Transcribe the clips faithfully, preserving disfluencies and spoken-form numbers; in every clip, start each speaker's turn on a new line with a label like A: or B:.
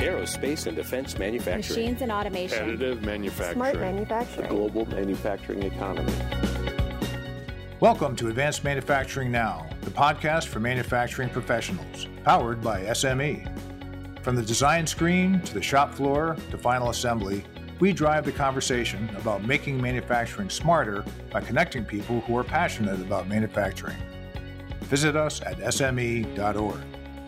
A: Aerospace and defense manufacturing.
B: Machines and automation.
C: Additive manufacturing.
D: Smart manufacturing.
E: A global manufacturing economy.
F: Welcome to Advanced Manufacturing Now, the podcast for manufacturing professionals, powered by S M E. From the design screen to the shop floor to final assembly, we drive the conversation about making manufacturing smarter by connecting people who are passionate about manufacturing. Visit us at S M E dot org.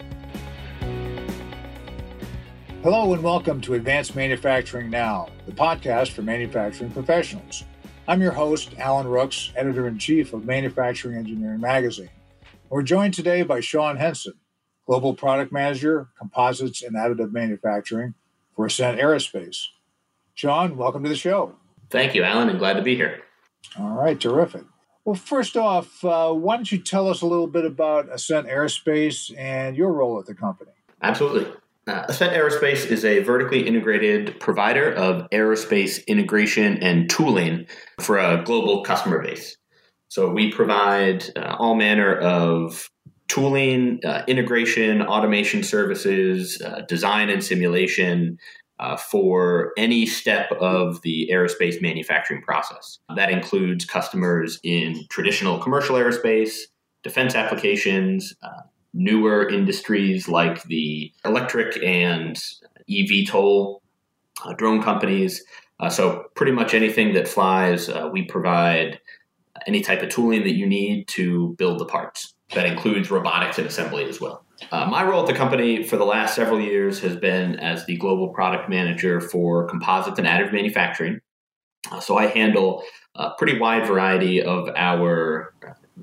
F: Hello and welcome to Advanced Manufacturing Now, the podcast for manufacturing professionals. I'm your host, Alan Rooks, Editor-in-Chief of Manufacturing Engineering Magazine. We're joined today by Sean Henson, Global Product Manager, Composites and Additive Manufacturing for Ascent Aerospace. Sean, welcome to the show.
G: Thank you, Alan, and glad to be here.
F: All right, terrific. Well, first off, uh, why don't you tell us a little bit about Ascent Aerospace and your role at the company?
G: Absolutely. Uh, Ascent Aerospace is a vertically integrated provider of aerospace integration and tooling for a global customer base. So we provide uh, all manner of tooling, uh, integration, automation services, uh, design and simulation uh, for any step of the aerospace manufacturing process. That includes customers in traditional commercial aerospace, defense applications, uh, newer industries like the electric and E V TOL, uh, drone companies. Uh, so pretty much anything that flies, uh, we provide any type of tooling that you need to build the parts. That includes robotics and assembly as well. Uh, my role at the company for the last several years has been as the global product manager for composites and additive manufacturing. Uh, so I handle a pretty wide variety of our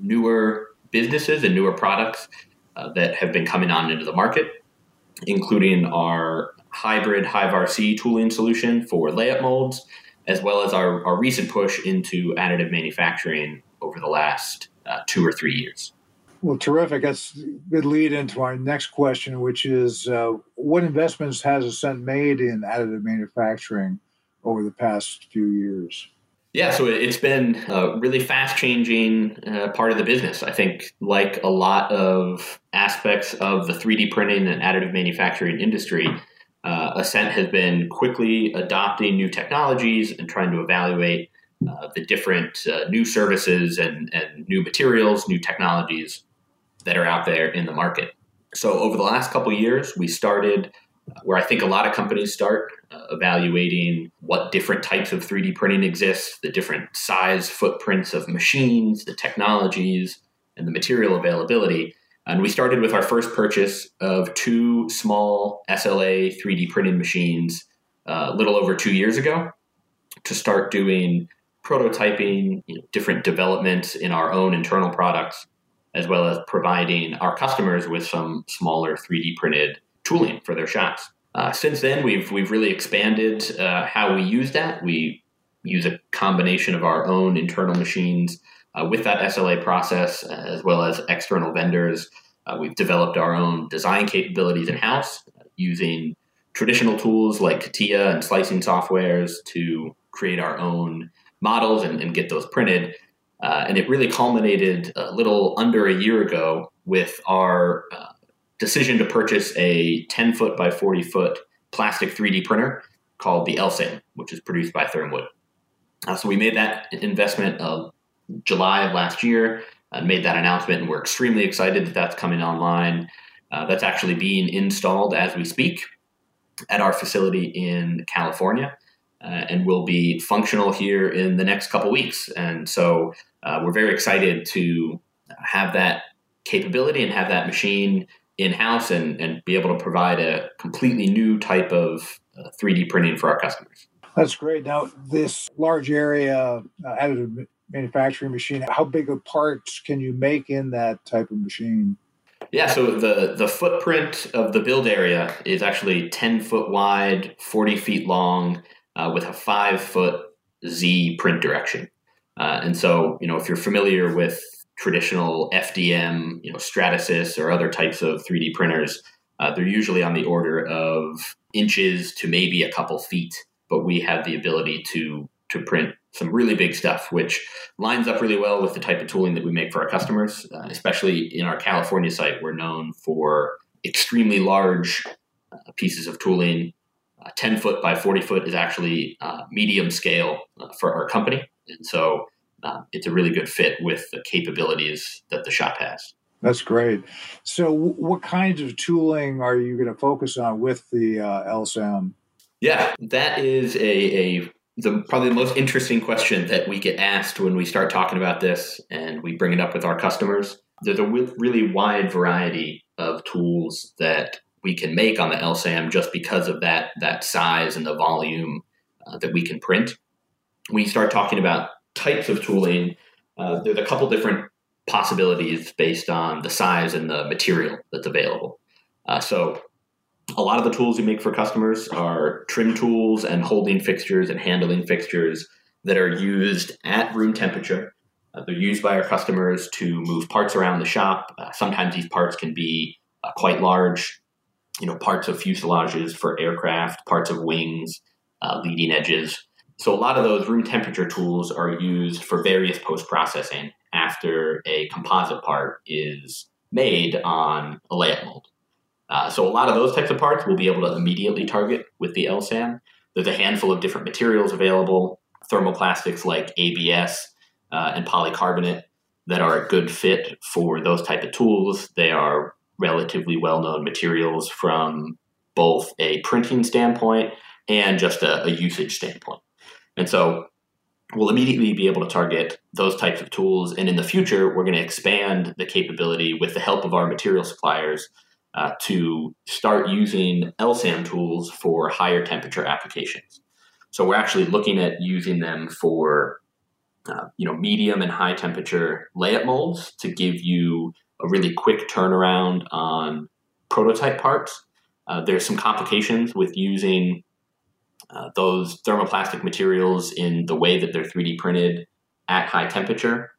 G: newer businesses and newer products Uh, that have been coming on into the market, including our hybrid Hyvar C tooling solution for layup molds, as well as our, our recent push into additive manufacturing over the last uh, two or three years.
F: Well, terrific. That's a good lead into our next question, which is uh, what investments has Ascent made in additive manufacturing over the past few years?
G: Yeah, so it's been a really fast-changing uh, part of the business. I think like a lot of aspects of the three D printing and additive manufacturing industry, uh, Ascent has been quickly adopting new technologies and trying to evaluate uh, the different uh, new services and, and new materials, new technologies that are out there in the market. So over the last couple of years, we started where I think a lot of companies start, uh, evaluating what different types of three D printing exist, the different size footprints of machines, the technologies, and the material availability. And we started with our first purchase of two small S L A three D printing machines uh, a little over two years ago to start doing prototyping, you know, different developments in our own internal products, as well as providing our customers with some smaller three D printed tooling for their shops. Uh, since then, we've we've really expanded uh, how we use that. We use a combination of our own internal machines uh, with that S L A process, as well as external vendors. Uh, we've developed our own design capabilities in-house uh, using traditional tools like CATIA and slicing softwares to create our own models and, and get those printed. Uh, and it really culminated a little under a year ago with our uh, decision to purchase a ten foot by forty foot plastic three D printer called the Elsame, which is produced by Thermwood. Uh, so we made that investment of July of last year and made that announcement, and we're extremely excited that that's coming online. Uh, that's actually being installed as we speak at our facility in California, uh, and will be functional here in the next couple weeks. And so uh, we're very excited to have that capability and have that machine in-house and, and be able to provide a completely new type of uh, three D printing for our customers.
F: That's great. Now, this large area uh, additive manufacturing machine, how big of parts can you make in that type of machine?
G: Yeah, so the, the footprint of the build area is actually ten foot wide, forty feet long, uh, with a five foot Z print direction. Uh, and so, you know, if you're familiar with traditional F D M, you know, Stratasys or other types of three D printers, uh, they're usually on the order of inches to maybe a couple feet, but we have the ability to to print some really big stuff, which lines up really well with the type of tooling that we make for our customers, uh, especially in our California site. We're known for extremely large uh, pieces of tooling. Uh, ten foot by forty foot is actually uh, medium scale uh, for our company. And so uh, it's a really good fit with the capabilities that the shop has.
F: That's great. So w- what kinds of tooling are you going to focus on with the uh, L S A M? Yeah,
G: that is a, a the probably the most interesting question that we get asked when we start talking about this and we bring it up with our customers. There's a w- really wide variety of tools that we can make on the L S A M just because of that that size and the volume uh, that we can print. When you start talking about types of tooling, uh, there's a couple different possibilities based on the size and the material that's available. Uh, so a lot of the tools we make for customers are trim tools and holding fixtures and handling fixtures that are used at room temperature. Uh, they're used by our customers to move parts around the shop. Uh, sometimes these parts can be uh, quite large, you know, parts of fuselages for aircraft, parts of wings, uh, leading edges. So a lot of those room temperature tools are used for various post-processing after a composite part is made on a layup mold. Uh, so a lot of those types of parts we'll be able to immediately target with the L S A M. There's a handful of different materials available, thermoplastics like A B S uh, and polycarbonate that are a good fit for those type of tools. They are relatively well-known materials from both a printing standpoint and just a, a usage standpoint. And so we'll immediately be able to target those types of tools. And in the future, we're going to expand the capability with the help of our material suppliers uh, to start using L S A M tools for higher temperature applications. So we're actually looking at using them for uh, you know, medium and high temperature layup molds to give you a really quick turnaround on prototype parts. Uh, there's some complications with using Uh, those thermoplastic materials in the way that they're three D printed at high temperature,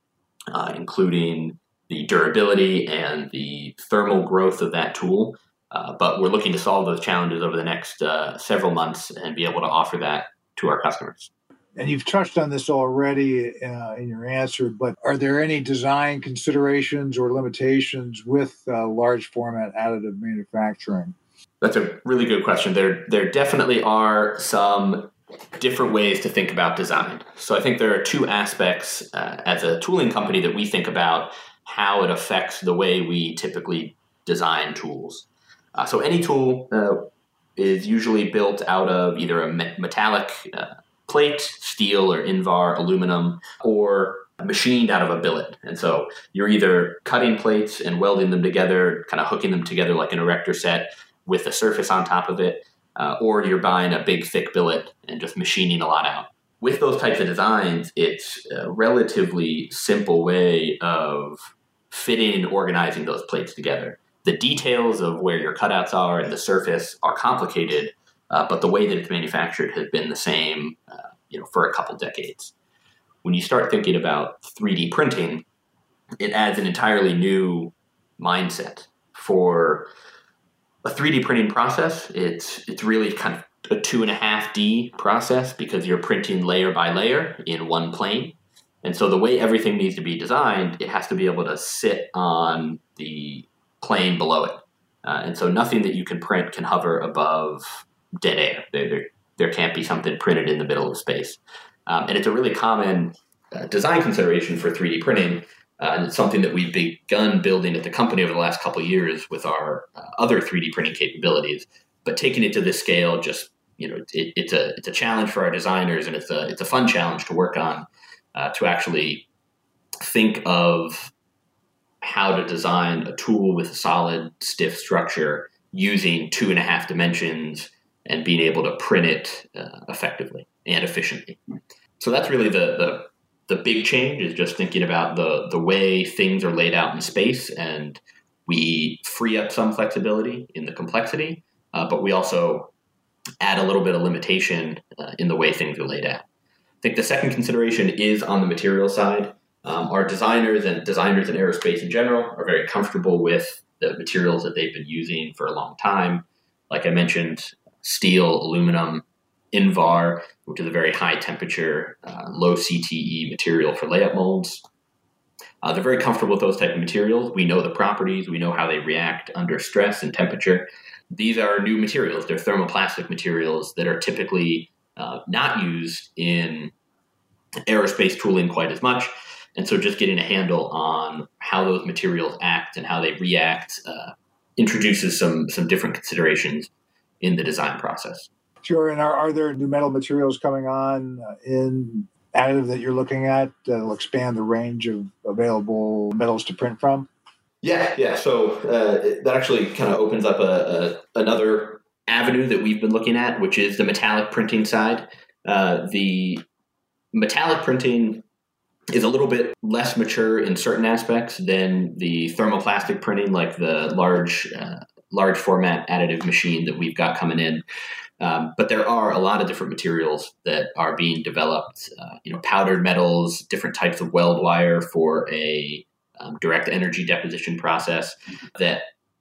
G: uh, including the durability and the thermal growth of that tool. Uh, but we're looking to solve those challenges over the next uh, several months and be able to offer that to our customers.
F: And you've touched on this already uh, in your answer, but are there any design considerations or limitations with uh, large format additive manufacturing?
G: That's a really good question. There, there definitely are some different ways to think about design. So I think there are two aspects uh, as a tooling company that we think about how it affects the way we typically design tools. Uh, so any tool uh, is usually built out of either a me- metallic uh, plate, steel or Invar aluminum, or machined out of a billet. And so you're either cutting plates and welding them together, kind of hooking them together like an erector set with a surface on top of it, uh, or you're buying a big thick billet and just machining a lot out. With those types of designs, it's a relatively simple way of fitting and organizing those plates together. The details of where your cutouts are and the surface are complicated, uh, but the way that it's manufactured has been the same uh, you know, for a couple decades. When you start thinking about three D printing, it adds an entirely new mindset for a three D printing process. It's it's really kind of a two and a half D process because you're printing layer by layer in one plane. And so the way everything needs to be designed, it has to be able to sit on the plane below it. Uh, and so nothing that you can print can hover above dead air. There, there, there can't be something printed in the middle of space. Um, and it's a really common uh, design consideration for three D printing. Uh, and it's something that we've begun building at the company over the last couple of years with our uh, other three D printing capabilities. But taking it to this scale, just you know, it, it's a it's a challenge for our designers, and it's a it's a fun challenge to work on uh, to actually think of how to design a tool with a solid, stiff structure using two and a half dimensions and being able to print it uh, effectively and efficiently. So that's really the the The big change is just thinking about the, the way things are laid out in space, and we free up some flexibility in the complexity, uh, but we also add a little bit of limitation uh, in the way things are laid out. I think the second consideration is on the material side. Um, our designers and designers in aerospace in general are very comfortable with the materials that they've been using for a long time. Like I mentioned, steel, aluminum, Invar, which is a very high temperature, uh, low C T E material for layup molds. Uh, they're very comfortable with those type of materials. We know the properties. We know how they react under stress and temperature. these are new materials. They're thermoplastic materials that are typically uh, not used in aerospace tooling quite as much. And so just getting a handle on how those materials act and how they react uh, introduces some some different considerations in the design process.
F: Sure. And are, are there new metal materials coming on in additive that you're looking at that will expand the range of available metals to print from?
G: Yeah, yeah. So uh, that actually kind of opens up a, a another avenue that we've been looking at, which is the metallic printing side. Uh, the metallic printing is a little bit less mature in certain aspects than the thermoplastic printing, like the large uh, large format additive machine that we've got coming in. Um, but there are a lot of different materials that are being developed, uh, you know, powdered metals, different types of weld wire for a um, direct energy deposition process that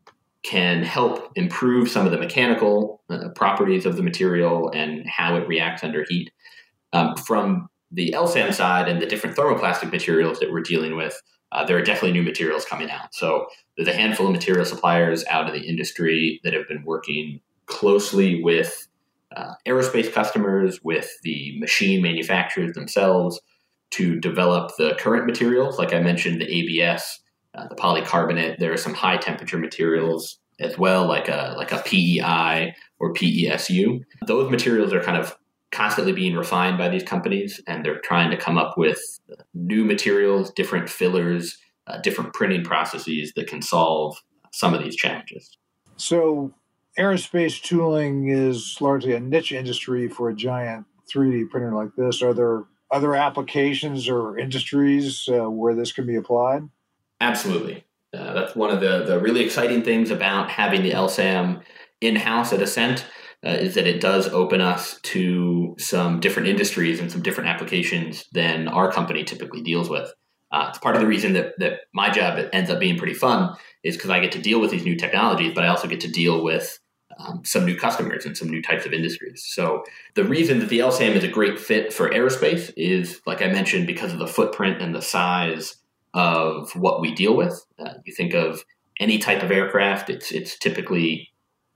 G: can help improve some of the mechanical uh, properties of the material and how it reacts under heat. Um, from the L SAM side and the different thermoplastic materials that we're dealing with, uh, there are definitely new materials coming out. So there's a handful of material suppliers out of the industry that have been working closely with uh, aerospace customers, with the machine manufacturers themselves to develop the current materials. Like I mentioned, the A B S, uh, the polycarbonate. There are some high temperature materials as well, like a like a P E I or P E S U. Those materials are kind of constantly being refined by these companies, and they're trying to come up with new materials, different fillers, uh, different printing processes that can solve some of these challenges.
F: So aerospace tooling is largely a niche industry for a giant three D printer like this. Are there other applications or industries uh, where this can be applied?
G: Absolutely. Uh, that's one of the, the really exciting things about having the L SAM in-house at Ascent, uh, is that it does open us to some different industries and some different applications than our company typically deals with. Uh, it's part of the reason that, that my job ends up being pretty fun, is because I get to deal with these new technologies, but I also get to deal with um, some new customers and some new types of industries. So the reason that the L SAM is a great fit for aerospace is, like I mentioned, because of the footprint and the size of what we deal with. Uh, you think of any type of aircraft, it's it's typically,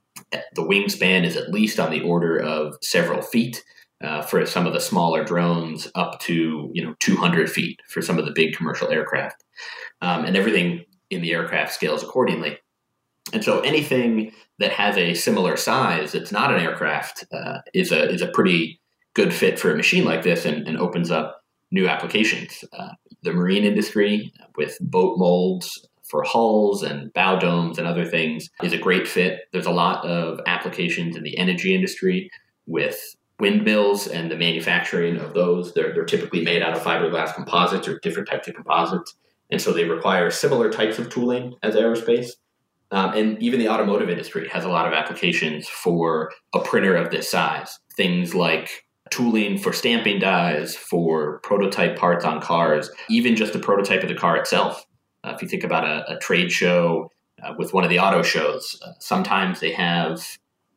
G: the wingspan is at least on the order of several feet. Uh, for some of the smaller drones, up to you know two hundred feet for some of the big commercial aircraft, um, and everything in the aircraft scales accordingly. And so anything that has a similar size that's not an aircraft uh, is a is a pretty good fit for a machine like this, and, and opens up new applications. Uh, the marine industry with boat molds for hulls and bow domes and other things is a great fit. There's a lot of applications in the energy industry with windmills and the manufacturing of those. They're, they're typically made out of fiberglass composites or different types of composites. And so they require similar types of tooling as aerospace. Um, and even the automotive industry has a lot of applications for a printer of this size. Things like tooling for stamping dies, for prototype parts on cars, even just the prototype of the car itself. Uh, if you think about a, a trade show uh, with one of the auto shows, uh, sometimes they have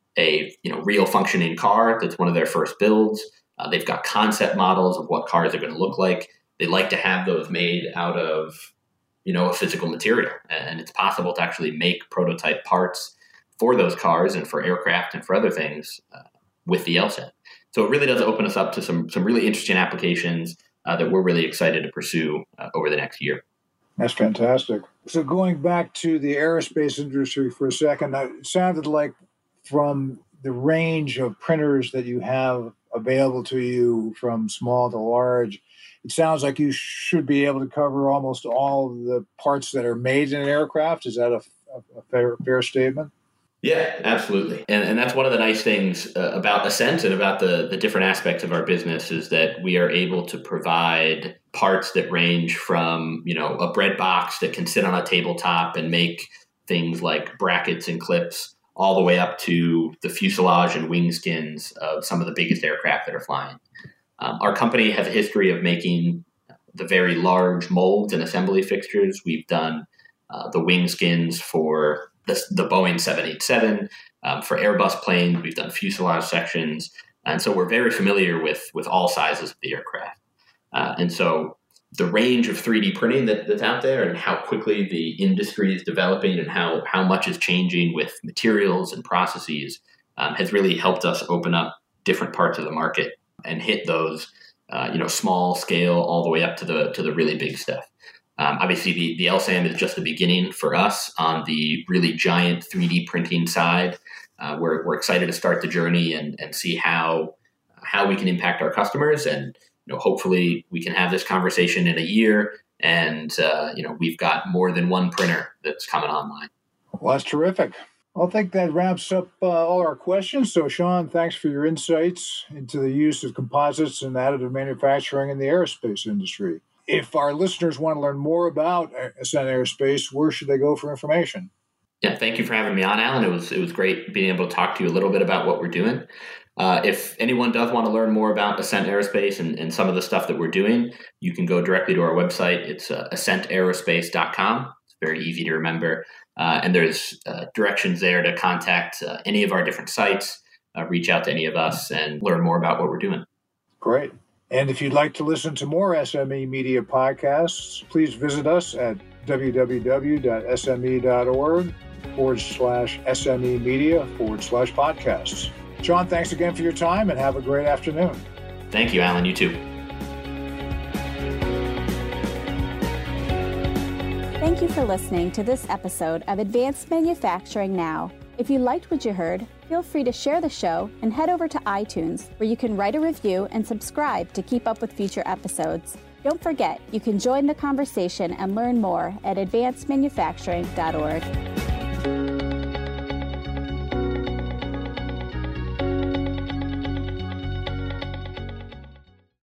G: a you know real functioning car that's one of their first builds. Uh, they've got concept models of what cars are going to look like. They like to have those made out of you know a physical material, and it's possible to actually make prototype parts for those cars and for aircraft and for other things uh, with the L SAM. So it really does open us up to some some really interesting applications uh, that we're really excited to pursue uh, over the next year.
F: That's fantastic. So going back to the aerospace industry for a second, it sounded like from the range of printers that you have available to you from small to large, it sounds like you should be able to cover almost all of the parts that are made in an aircraft. Is that a, a fair, fair statement?
G: Yeah, absolutely. And, and that's one of the nice things uh, about Ascent and about the, the different aspects of our business, is that we are able to provide parts that range from, you know, a bread box that can sit on a tabletop and make things like brackets and clips, all the way up to the fuselage and wing skins of some of the biggest aircraft that are flying. Um, our company has a history of making the very large molds and assembly fixtures. We've done uh, the wing skins for the, the Boeing seven eighty-seven. Um, for Airbus planes, we've done fuselage sections. And so we're very familiar with, with all sizes of the aircraft. Uh, and so the range of three D printing that, that's out there and how quickly the industry is developing and how, how much is changing with materials and processes um, has really helped us open up different parts of the market and hit those, uh, you know, small scale all the way up to the to the really big stuff. Um, obviously, the, the L S A M is just the beginning for us on the really giant three D printing side. Uh, we're we're excited to start the journey and, and see how how we can impact our customers, and you know, hopefully we can have this conversation in a year, and uh, you know, we've got more than one printer that's coming online.
F: Well, that's terrific. I think that wraps up uh, all our questions. So, Sean, thanks for your insights into the use of composites and additive manufacturing in the aerospace industry. If our listeners want to learn more about Ascent Aerospace, where should they go for information?
G: Yeah, thank you for having me on, Alan. It was it was great being able to talk to you a little bit about what we're doing. Uh, if anyone does want to learn more about Ascent Aerospace and, and some of the stuff that we're doing, you can go directly to our website. It's uh, ascent aerospace dot com. It's very easy to remember. Uh, and there's uh, directions there to contact uh, any of our different sites, uh, reach out to any of us, and learn more about what we're doing.
F: Great. And if you'd like to listen to more S M E Media podcasts, please visit us at www.sme.org forward slash SME Media forward slash podcasts. John, thanks again for your time and have a great afternoon.
G: Thank you, Alan. You too.
B: Thank you for listening to this episode of Advanced Manufacturing Now. If you liked what you heard, feel free to share the show and head over to iTunes, where you can write a review and subscribe to keep up with future episodes. Don't forget, you can join the conversation and learn more at advanced manufacturing dot org.